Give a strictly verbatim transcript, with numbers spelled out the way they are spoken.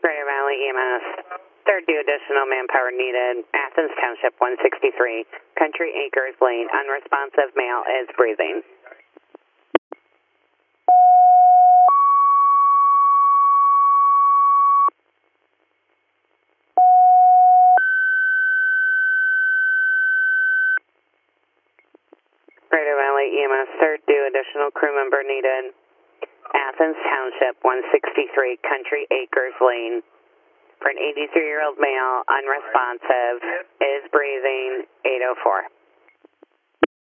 Greater Valley E M S, third due additional manpower needed. Athens Township one sixty-three, Country Acres Lane, unresponsive male is breathing. Greater Valley E M S, third due additional crew member needed. Athens Township one sixty-three, Country Acres Lane, for an eighty-three-year-old male, unresponsive, is breathing, eight oh four.